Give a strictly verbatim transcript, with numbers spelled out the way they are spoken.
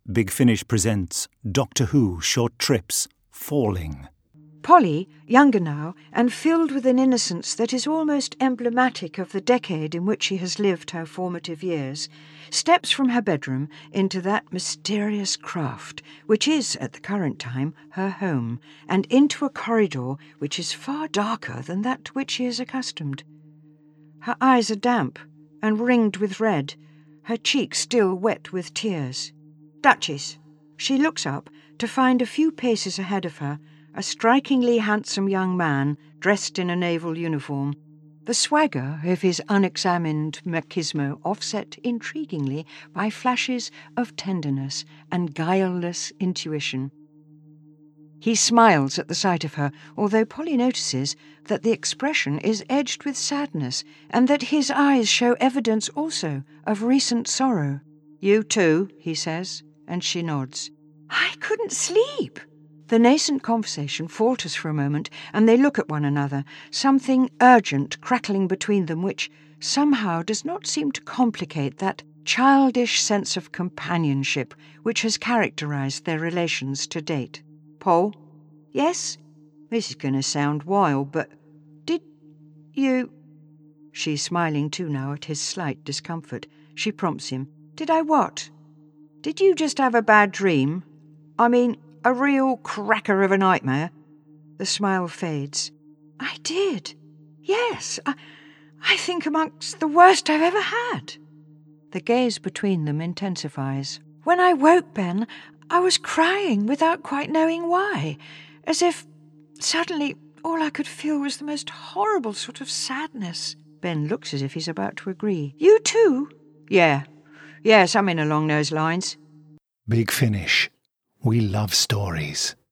Big Finish presents Doctor Who Short Trips, Falling. Polly, younger now, and filled with an innocence that is almost emblematic of the decade in which she has lived her formative years, steps from her bedroom into that mysterious craft, which is, at the current time, her home, and into a corridor which is far darker than that to which she is accustomed. Her eyes are damp and ringed with red, her cheeks still wet with tears. Duchess. She looks up to find a few paces ahead of her a strikingly handsome young man dressed in a naval uniform, the swagger of his unexamined machismo offset intriguingly by flashes of tenderness and guileless intuition. He smiles at the sight of her, although Polly notices that the expression is edged with sadness and that his eyes show evidence also of recent sorrow. "You too," he says, and she nods. "I couldn't sleep." The nascent conversation falters for a moment, and they look at one another, something urgent crackling between them which somehow does not seem to complicate that childish sense of companionship which has characterized their relations to date. "Paul?" "Yes?" This is going to sound wild, but did you... She's smiling too now at his slight discomfort. She prompts him. "Did I what? Did you just have a bad dream? I mean, a real cracker of a nightmare?" The smile fades. "I did. Yes, I, I think amongst the worst I've ever had." The gaze between them intensifies. "When I woke, Ben, I was crying without quite knowing why, as if suddenly all I could feel was the most horrible sort of sadness." Ben looks as if he's about to agree. "You too?" "Yeah. Yeah, something along those lines." Big Finish. We love stories.